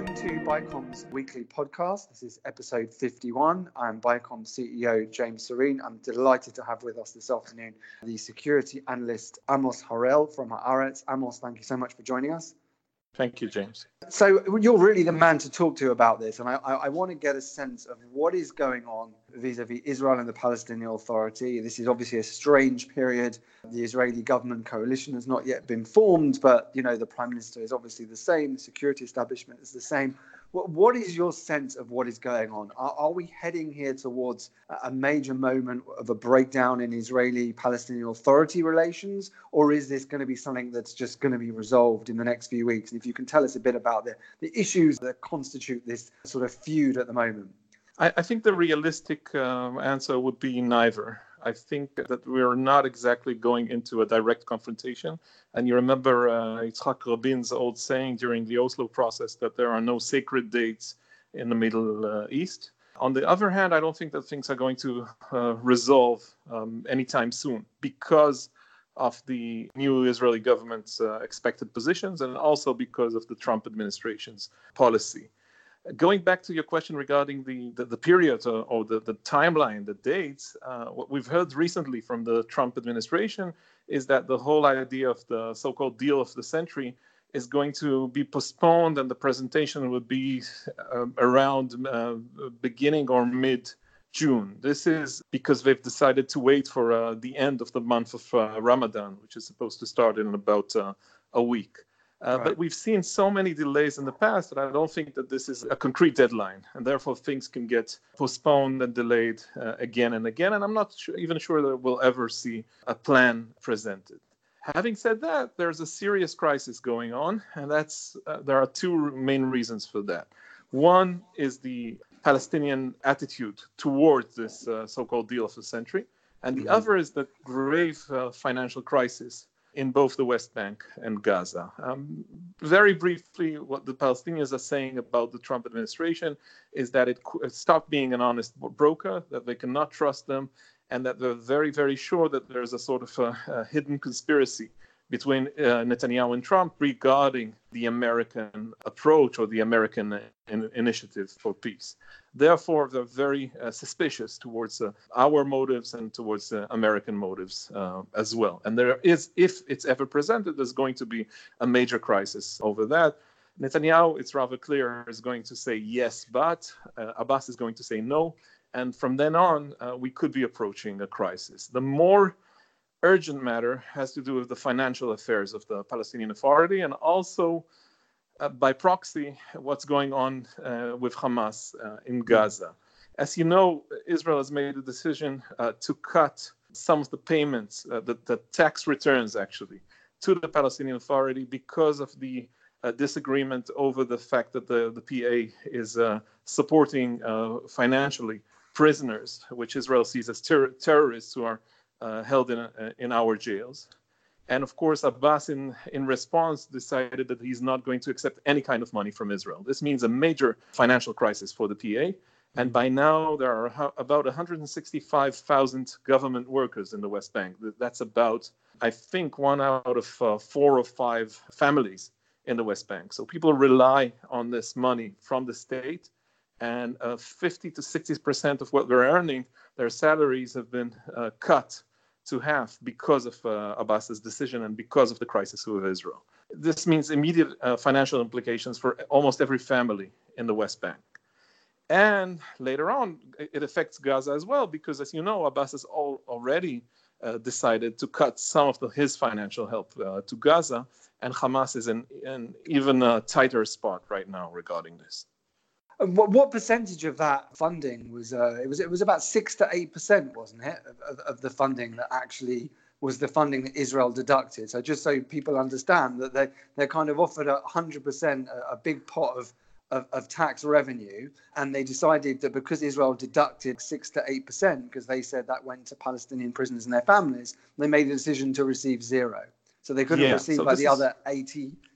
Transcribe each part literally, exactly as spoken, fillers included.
Welcome to Bicom's weekly podcast. This is episode fifty-one. I'm Bicom C E O James Serene. I'm delighted to have with us this afternoon the security analyst Amos Harel from Haaretz. Amos, thank you so much for joining us. Thank you, James. So you're really the man to talk to about this, and I, I, I want to get a sense of what is going on vis-a-vis Israel and the Palestinian Authority. This is obviously a strange period. The Israeli government coalition has not yet been formed, but you know the Prime Minister is obviously the same. The security establishment is the same. What, what is your sense of what is going on? Are, are we heading here towards a major moment of a breakdown in Israeli-Palestinian Authority relations, or is this going to be something that's just going to be resolved in the next few weeks? And if you can tell us a bit about the, the issues that constitute this sort of feud at the moment. I, I think the realistic um, answer would be neither. I think that we're not exactly going into a direct confrontation. And you remember uh, Yitzhak Rabin's old saying during the Oslo process that there are no sacred dates in the Middle uh, East. On the other hand, I don't think that things are going to uh, resolve um, anytime soon because of the new Israeli government's uh, expected positions and also because of the Trump administration's policy. Going back to your question regarding the, the, the period or, or the, the timeline, the dates, uh, what we've heard recently from the Trump administration is that the whole idea of the so-called deal of the century is going to be postponed and the presentation would be uh, around uh, beginning or mid-June. This is because they've decided to wait for uh, the end of the month of uh, Ramadan, which is supposed to start in about uh, a week. Uh, right. But we've seen so many delays in the past that I don't think that this is a concrete deadline, and therefore things can get postponed and delayed uh, again and again, and I'm not sure, even sure that we'll ever see a plan presented. Having said that, there's a serious crisis going on, and that's uh, there are two main reasons for that. One is the Palestinian attitude towards this uh, so-called deal of the century, and the mm-hmm. other is the grave uh, financial crisis in both the West Bank and Gaza. Um, very briefly, what the Palestinians are saying about the Trump administration is that it, it stopped being an honest broker, that they cannot trust them, and that they're very, very sure that there's a sort of a, a hidden conspiracy between uh, Netanyahu and Trump regarding the American approach or the American in, initiative for peace. Therefore, they're very uh, suspicious towards uh, our motives and towards uh, American motives uh, as well. And there is, if it's ever presented, there's going to be a major crisis over that. Netanyahu, it's rather clear, is going to say yes, but uh, Abbas is going to say no. And from then on, uh, we could be approaching a crisis. The more urgent matter has to do with the financial affairs of the Palestinian Authority and also uh, by proxy what's going on uh, with Hamas uh, in Gaza. As you know, Israel has made a decision uh, to cut some of the payments, uh, the, the tax returns actually, to the Palestinian Authority because of the uh, disagreement over the fact that the, the P A is uh, supporting uh, financially prisoners, which Israel sees as ter- terrorists who are Uh, held in, uh, in our jails. And of course, Abbas, in, in response, decided that he's not going to accept any kind of money from Israel. This means a major financial crisis for the P A. And by now, there are ho- about one hundred sixty-five thousand government workers in the West Bank. That's about, I think, one out of uh, four or five families in the West Bank. So people rely on this money from the state. And uh, fifty to sixty percent of what they're earning, their salaries have been uh, cut to half because of uh, Abbas's decision and because of the crisis with Israel. This means immediate uh, financial implications for almost every family in the West Bank. And later on, it affects Gaza as well, because as you know, Abbas has all, already uh, decided to cut some of the, his financial help uh, to Gaza, and Hamas is in an even uh, tighter spot right now regarding this. What, what percentage of that funding was? Uh, it was it was about six to eight percent, wasn't it, of, of, of the funding that actually was the funding that Israel deducted? So just so people understand that they they're kind of offered a hundred percent, a big pot of, of of tax revenue, and they decided that because Israel deducted six to eight percent, because they said that went to Palestinian prisoners and their families, they made the decision to receive zero. So they couldn't yeah, receive so like the is... other eighty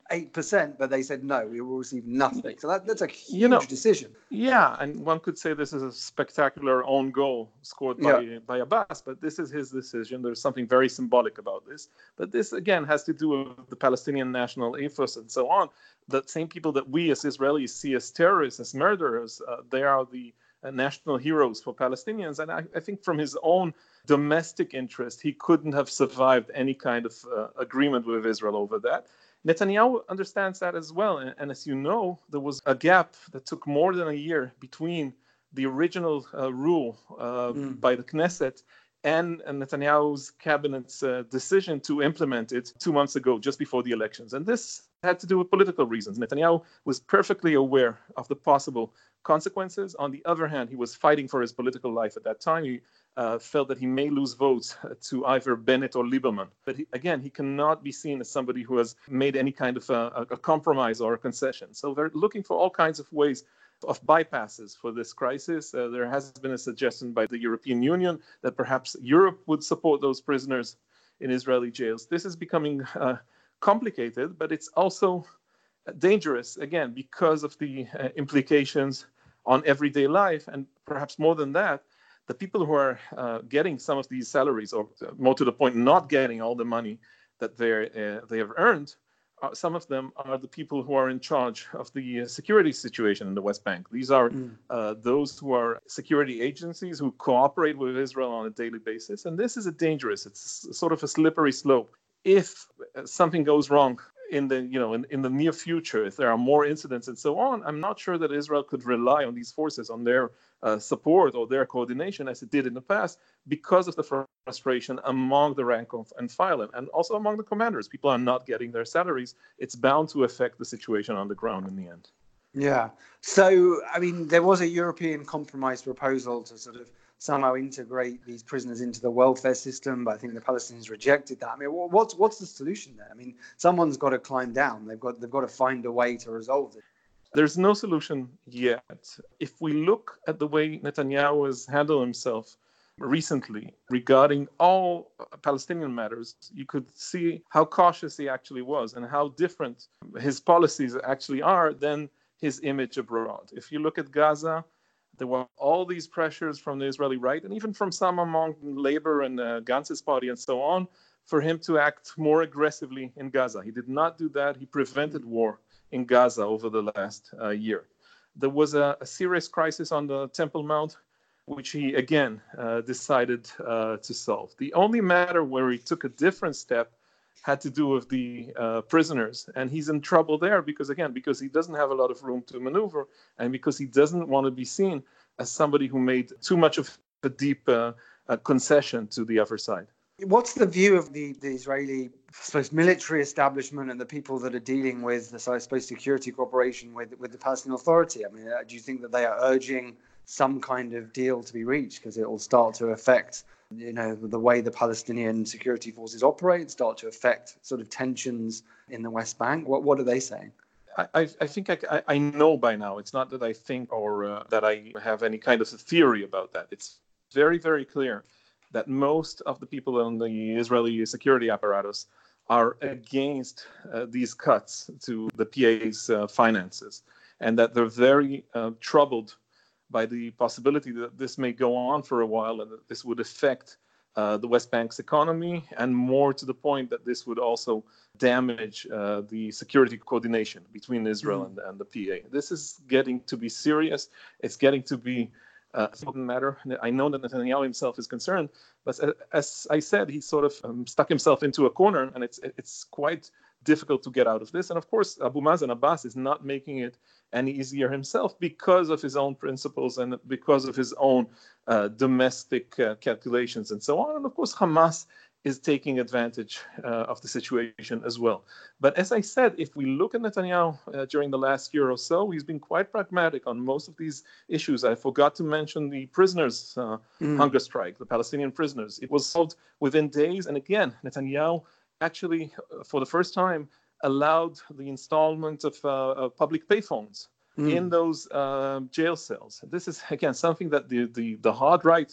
eight percent, but they said, no, we will receive nothing. So that, that's a huge you know, decision. Yeah, and one could say this is a spectacular own goal scored by, Yeah. by Abbas, but this is his decision. There's something very symbolic about this. But this, again, has to do with the Palestinian national ethos and so on. The same people that we as Israelis see as terrorists, as murderers, uh, they are the uh, national heroes for Palestinians. And I, I think from his own domestic interest, he couldn't have survived any kind of uh, agreement with Israel over that. Netanyahu understands that as well. And, and as you know, there was a gap that took more than a year between the original uh, rule uh, mm. by the Knesset and, and Netanyahu's cabinet's uh, decision to implement it two months ago, just before the elections. And this had to do with political reasons. Netanyahu was perfectly aware of the possible consequences. On the other hand, he was fighting for his political life at that time. He uh, felt that he may lose votes to either Bennett or Lieberman. But he, again, he cannot be seen as somebody who has made any kind of a, a compromise or a concession. So they're looking for all kinds of ways of bypasses for this crisis. Uh, there has been a suggestion by the European Union that perhaps Europe would support those prisoners in Israeli jails. This is becoming uh, complicated, but it's also dangerous, again, because of the uh, implications on everyday life. And perhaps more than that, the people who are uh, getting some of these salaries, or more to the point, not getting all the money that they uh, they have earned, uh, some of them are the people who are in charge of the uh, security situation in the West Bank. These are mm. uh, those who are security agencies who cooperate with Israel on a daily basis. And this is a dangerous, it's sort of a slippery slope. If something goes wrong in the, you know, in, in the near future, if there are more incidents and so on, I'm not sure that Israel could rely on these forces, on their uh, support or their coordination as it did in the past, because of the frustration among the rank and file and also among the commanders. People are not getting their salaries. It's bound to affect the situation on the ground in the end. Yeah. So, I mean, there was a European compromise proposal to sort of somehow integrate these prisoners into the welfare system, but I think the Palestinians rejected that. I mean, what's what's the solution there? I mean, someone's got to climb down. They've got they've got to find a way to resolve it. There's no solution yet. If we look at the way Netanyahu has handled himself recently regarding all Palestinian matters, you could see how cautious he actually was and how different his policies actually are than his image abroad. If you look at Gaza, there were all these pressures from the Israeli right, and even from some among Labor and uh, Gantz's party and so on, for him to act more aggressively in Gaza. He did not do that. He prevented war in Gaza over the last uh, year. There was a, a serious crisis on the Temple Mount, which he, again, uh, decided uh, to solve. The only matter where he took a different step had to do with the uh, prisoners. And he's in trouble there because, again, because he doesn't have a lot of room to maneuver and because he doesn't want to be seen as somebody who made too much of a deep uh, uh, concession to the other side. What's the view of the, the Israeli, I suppose, military establishment and the people that are dealing with the, I suppose, security cooperation with, with the Palestinian Authority? I mean, uh, do you think that they are urging some kind of deal to be reached because it will start to affect, you know, the way the Palestinian security forces operate, start to affect sort of tensions in the West Bank? What what are they saying? I, I think I, I know by now. It's not that I think or uh, that I have any kind of a theory about that. It's very, very clear that most of the people in the Israeli security apparatus are against uh, these cuts to the P A's uh, finances, and that they're very uh, troubled by the possibility that this may go on for a while and that this would affect uh, the West Bank's economy, and more to the point that this would also damage uh, the security coordination between Israel mm. and, and the P A. This is getting to be serious. It's getting to be uh, a important matter. I know that Netanyahu himself is concerned, but as I said, he sort of um, stuck himself into a corner, and it's it's quite difficult to get out of this. And of course, Abu Mazen Abbas is not making it any easier himself because of his own principles and because of his own uh, domestic uh, calculations and so on. And of course, Hamas is taking advantage uh, of the situation as well. But as I said, if we look at Netanyahu uh, during the last year or so, he's been quite pragmatic on most of these issues. I forgot to mention the prisoners' uh, mm. hunger strike, the Palestinian prisoners. It was solved within days. And again, Netanyahu actually, uh, for the first time, allowed the installment of, uh, of public payphones mm. in those uh, jail cells. This is, again, something that the, the, the hard right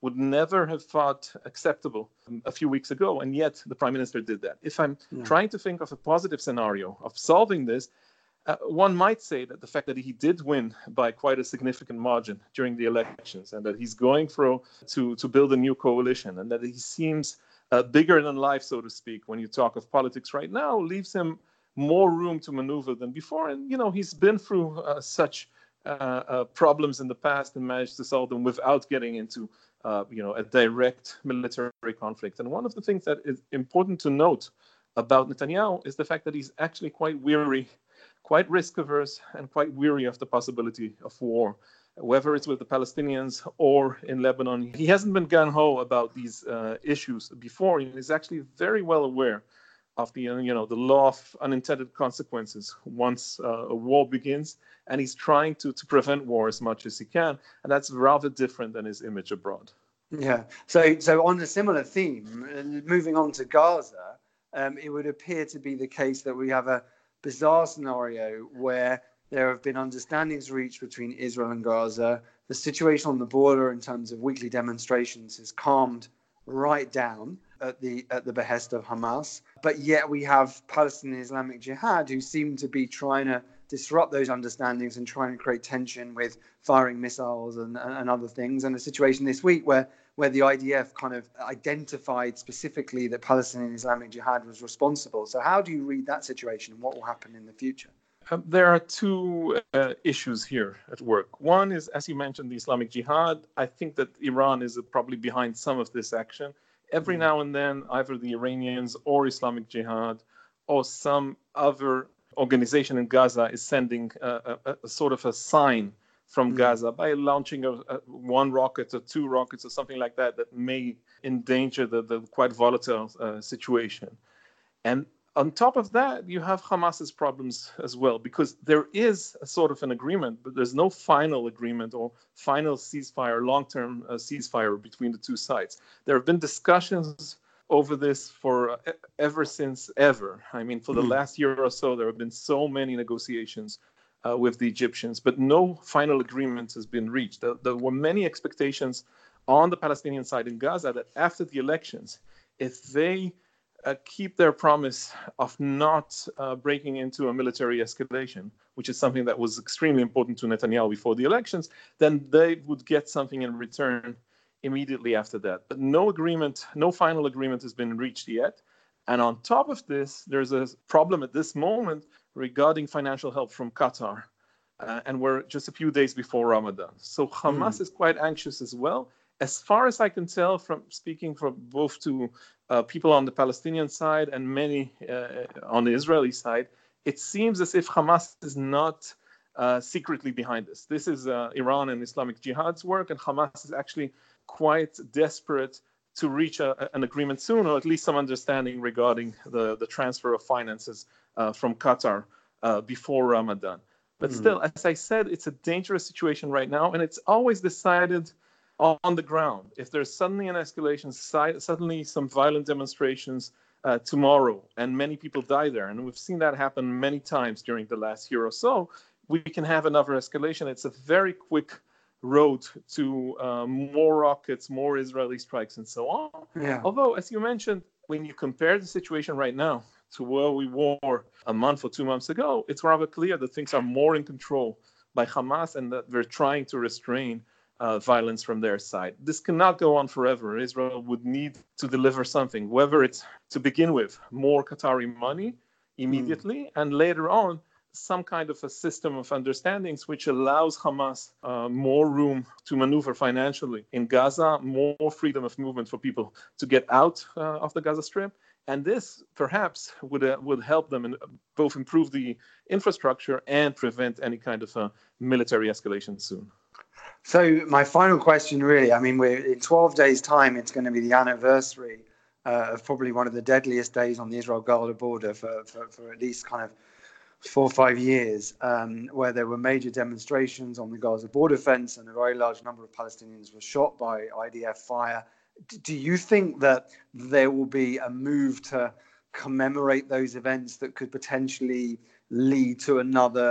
would never have thought acceptable a few weeks ago, and yet the prime minister did that. If I'm yeah. trying to think of a positive scenario of solving this, uh, one might say that the fact that he did win by quite a significant margin during the elections, and that he's going through to, to build a new coalition, and that he seems uh, bigger than life, so to speak, when you talk of politics right now, leaves him more room to maneuver than before. And, you know, he's been through uh, such uh, uh, problems in the past and managed to solve them without getting into, uh, you know, a direct military conflict. And one of the things that is important to note about Netanyahu is the fact that he's actually quite weary, quite risk averse, and quite weary of the possibility of war, whether it's with the Palestinians or in Lebanon. He hasn't been gung-ho about these uh, issues before. He's actually very well aware of the, you know, the law of unintended consequences once uh, a war begins, and he's trying to, to prevent war as much as he can, and that's rather different than his image abroad. Yeah, so so on a similar theme, moving on to Gaza, um, it would appear to be the case that we have a bizarre scenario where there have been understandings reached between Israel and Gaza. The situation on the border in terms of weekly demonstrations has calmed right down at the at the behest of Hamas, but yet we have Palestinian Islamic Jihad who seem to be trying to disrupt those understandings and trying to create tension with firing missiles and, and other things. And a situation this week where where the I D F kind of identified specifically that Palestinian Islamic Jihad was responsible. So how do you read that situation and what will happen in the future? Um, there are two uh, issues here at work. One is, as you mentioned, the Islamic Jihad. I think that Iran is uh, probably behind some of this action. Every now and then, either the Iranians or Islamic Jihad or some other organization in Gaza is sending a, a, a sort of a sign from mm. Gaza by launching a, a one rocket or two rockets or something like that that may endanger the, the quite volatile uh, situation. And on top of that, you have Hamas's problems as well, because there is a sort of an agreement, but there's no final agreement or final ceasefire, long-term uh, ceasefire between the two sides. There have been discussions over this for uh, ever since ever. I mean, for the mm. last year or so, there have been so many negotiations uh, with the Egyptians, but no final agreement has been reached. There, there were many expectations on the Palestinian side in Gaza that after the elections, if they Uh, keep their promise of not uh, breaking into a military escalation, which is something that was extremely important to Netanyahu before the elections, then they would get something in return immediately after that. But no agreement, no final agreement has been reached yet. And on top of this, there's a problem at this moment regarding financial help from Qatar. Uh, and we're just a few days before Ramadan. So Hamas mm. is quite anxious as well. As far as I can tell from speaking from both to uh, people on the Palestinian side and many uh, on the Israeli side, it seems as if Hamas is not uh, secretly behind this. This is uh, Iran and Islamic Jihad's work, and Hamas is actually quite desperate to reach a, an agreement soon, or at least some understanding regarding the, the transfer of finances uh, from Qatar uh, before Ramadan. But mm. still, as I said, it's a dangerous situation right now, and it's always decided on the ground. If there's suddenly an escalation, suddenly some violent demonstrations uh, tomorrow, and many people die there, and we've seen that happen many times during the last year or so, we can have another escalation. It's a very quick road to uh, more rockets, more Israeli strikes, and so on. Yeah. Although, as you mentioned, when you compare the situation right now to where we were a month or two months ago, it's rather clear that things are more in control by Hamas and that they're trying to restrain Uh, violence from their side. This cannot go on forever. Israel would need to deliver something, whether it's to begin with more Qatari money immediately, mm. and later on some kind of a system of understandings which allows Hamas uh, more room to maneuver financially in Gaza, more freedom of movement for people to get out uh, of the Gaza Strip. And this perhaps would uh, would help them in both improve the infrastructure and prevent any kind of a military escalation soon. So my final question, really, I mean, we're in twelve days' time, it's going to be the anniversary uh, of probably one of the deadliest days on the Israel-Gaza border for, for, for at least kind of four or five years, um, where there were major demonstrations on the Gaza border fence and a very large number of Palestinians were shot by I D F fire. D- do you think that there will be a move to commemorate those events that could potentially lead to another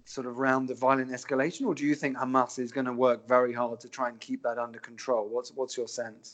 sort of round the violent escalation, or do you think Hamas is going to work very hard to try and keep that under control? What's what's your sense?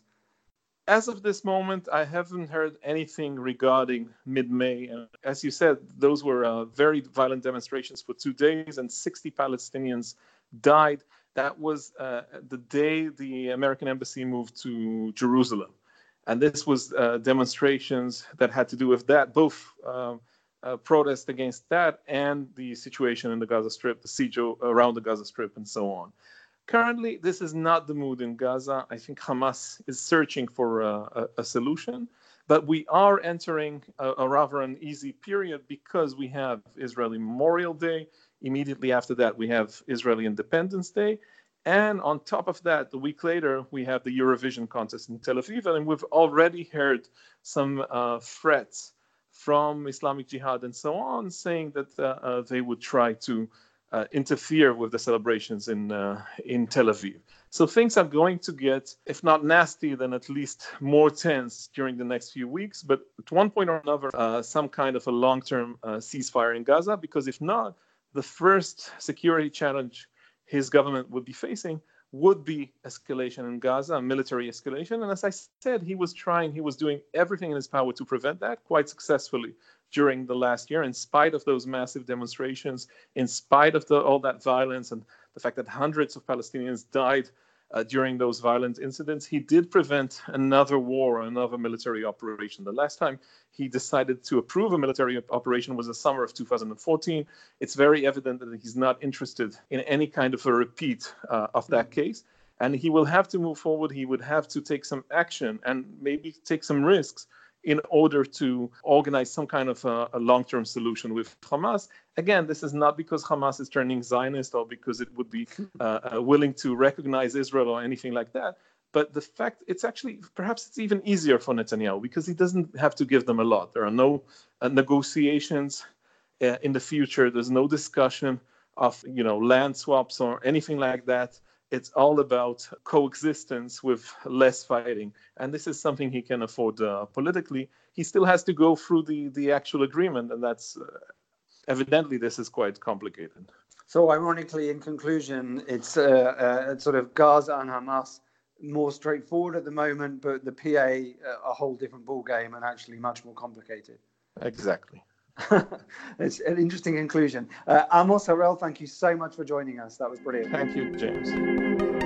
As of this moment, I haven't heard anything regarding mid-May. And as you said, those were uh, very violent demonstrations for two days, and sixty Palestinians died. That was uh, the day the American embassy moved to Jerusalem. And this was uh, demonstrations that had to do with that, both uh, uh, protest against that and the situation in the Gaza Strip, the siege around the Gaza Strip, and so on. Currently, this is not the mood in Gaza. I think Hamas is searching for a, a, a solution, but we are entering a, a rather an easy period because we have Israeli Memorial Day. Immediately after that, we have Israeli Independence Day. And on top of that, a week later, we have the Eurovision contest in Tel Aviv. And we've already heard some uh, threats from Islamic Jihad and so on, saying that uh, uh, they would try to uh, interfere with the celebrations in, uh, in Tel Aviv. So things are going to get, if not nasty, then at least more tense during the next few weeks. But at one point or another, uh, some kind of a long-term uh, ceasefire in Gaza, because if not, the first security challenge his government would be facing would be escalation in Gaza, military escalation. And as I said, he was trying, he was doing everything in his power to prevent that quite successfully during the last year, in spite of those massive demonstrations, in spite of the, all that violence and the fact that hundreds of Palestinians died uh, during those violent incidents. He did prevent another war, another military operation. The last time he decided to approve a military operation was the summer of two thousand fourteen. It's very evident that he's not interested in any kind of a repeat uh, of that case. And he will have to move forward. He would have to take some action and maybe take some risks in order to organize some kind of a, a long-term solution with Hamas. Again, this is not because Hamas is turning Zionist or because it would be uh, uh, willing to recognize Israel or anything like that. But the fact, it's actually, perhaps it's even easier for Netanyahu because he doesn't have to give them a lot. There are no uh, negotiations uh, in the future. There's no discussion of, you know, land swaps or anything like that. It's all about coexistence with less fighting. And this is something he can afford uh, politically. He still has to go through the, the actual agreement. And that's, uh, evidently, this is quite complicated. So ironically, in conclusion, it's uh, uh, sort of Gaza and Hamas more straightforward at the moment, but the P A uh, a whole different ballgame and actually much more complicated. Exactly. It's an interesting conclusion. Uh, Amos Harel, thank you so much for joining us. That was brilliant. Thank you, James.